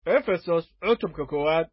efesos cutubka koowaad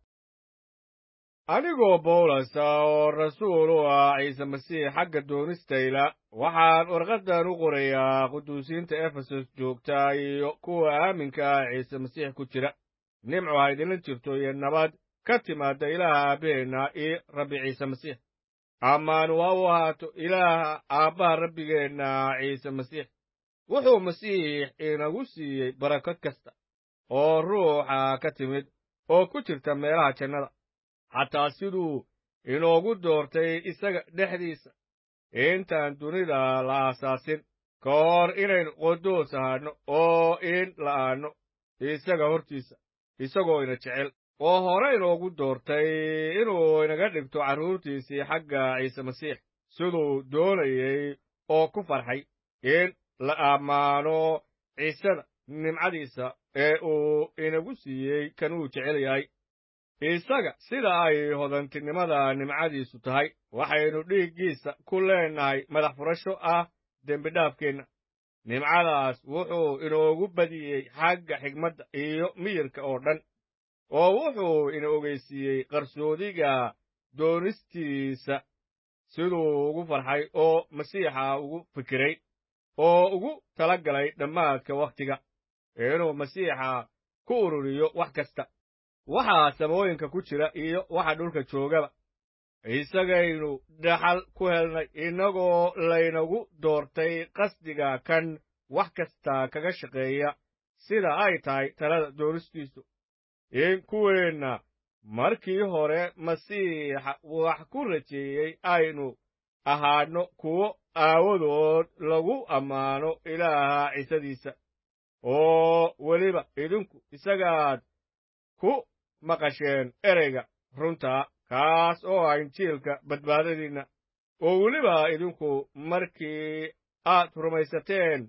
anigoo bawlasa oo rasuul u ah ciise masiix xagga doonistayda waxaan warqaddan u qorayaa quduusiinta efesos joogta iyo kuwa aaminka ah ciise masiix ku jira nimco ha idinla jirto iyo nabad ka timaadda ilaaha aabbaheenna iyo rabbi ciise masiix ammaanu ha u ahaato ilaaha aabbaha rabbigeenna ciise masiix wuxuu masiix inagu siiyey barakad kasta oo ruuxa ka timid oo ku jirta meelaha jannada xataa siduu inoogu doortay isaga dhexdiisa intaan dunida la aasaasin ka hor inaynu quduus ahaanno oo in la'aanno isaga hortiisa isagoo ina jecel oo hore inoogu doortay inuu inaga dhigto carruurtiisii xagga ciise masiix siduu doonayey oo ku farxay in la ammaano ciisada nimcadiisa ee uu inagu siiyey kan uu jecel yahay isaga sida ay hodantinimada nimcadiisu tahay waxaynu dhiiggiisa ku leennahay madax furasho ah dembidhaafkeenna nimcadaas wuxuu inoogu badiyey xagga xigmadda iyo miyirka oo dhan oo wuxuu ina ogeysiiyey qarsoodiga doonistiisa siduu ugu farxay oo masiixa ugu fikiray oo ugu tala galay dhammaadka wakhtiga inuu masiixa ku ururiyo wax kasta waxaa samooyinka ku jira iyo waxa dhulka joogaba isagaynu dhaxal ku helnay innagoo laynagu doortay qasdiga kan wax kasta kaga shaqeeya sida ay tahay talada doonistiisu in kuweenna markii hore masiixa wax ku rajeeyey aynu ahaadno kuwo aawadood lagu ammaano ilaaha ciisadiisa oo weliba idinku isagaad ku maqasheen ereyga runtaa kaas oo ah injiilka badbaadadiinna oo weliba idinku markii aad rumaysateen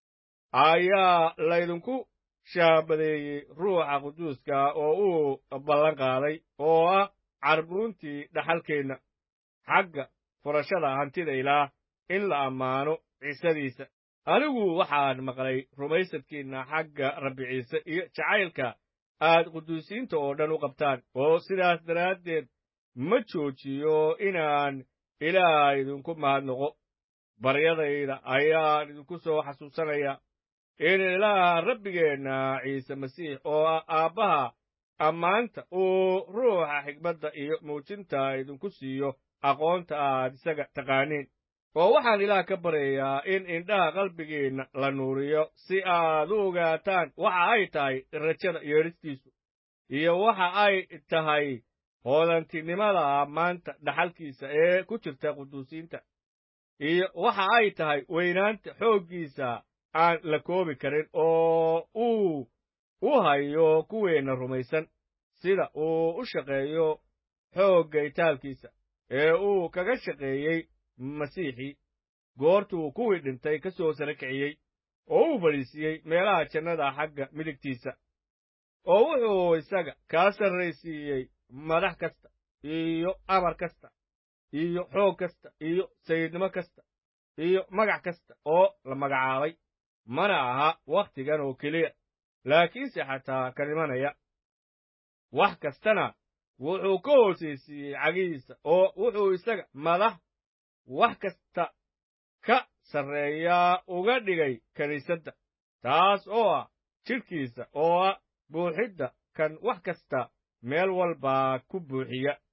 ayaa laydinku shaabadeeyey ruuxa quduuska oo uu ballan qaaday oo ah carbuuntii dhaxalkeenna xagga furashada hantida ilaah in la ammaano ciisadiisa anigu waxaan maqlay rumaysadkiinna xagga rabbi ciise iyo jacaylka aad quduusiinta oo dhan u qabtaan oo sidaas daraaddeed ma joojiyo inaan ilaah idinku mahadnaqo baryadayda ayaan idinku soo xasuusanaya in ilaaha rabbigeenna ciise masiix oo ah aabbaha ammaanta uu ruuxa xigmadda iyo muujinta idinku siiyo aqoonta aad isaga taqaaniin oo waxaan ilaah ka baryayaa in indhaha qalbigiinna la nuuriyo si aad u ogaataan waxa ay tahay rajada yeedhistiisu iyo waxa ay tahay hoodantinimada maanta dhaxalkiisa ee ku jirta quduusiinta iyo waxa ay tahay weynaanta xooggiisa aan la koobi karin oo uu u hayo kuweenna rumaysan sida uu u shaqeeyo xoogga itaalkiisa ee uu kaga shaqeeyey masiixii goortuu kuwii dhintay ka soo sara kiciyey oo uu fadhiisiyey meelaha jannada xagga midigtiisa oo wuxuu isaga kaa sarraysiiyey madax kasta iyo amar kasta iyo xoog kasta iyo sayidnimo kasta iyo magac kasta oo la magacaabay mana aha wakhtigan oo keliya laakiinse xataa ka dhimanaya wax kastana wuxuu ka hoosaysiiyey cagihiisa oo wuxuu isaga madax wax kasta ka sarreeyaa uga dhigay kiniisadda taas oo ah jidhkiisa oo ah buuxidda kan wax kasta meel walbaa ku buuxiya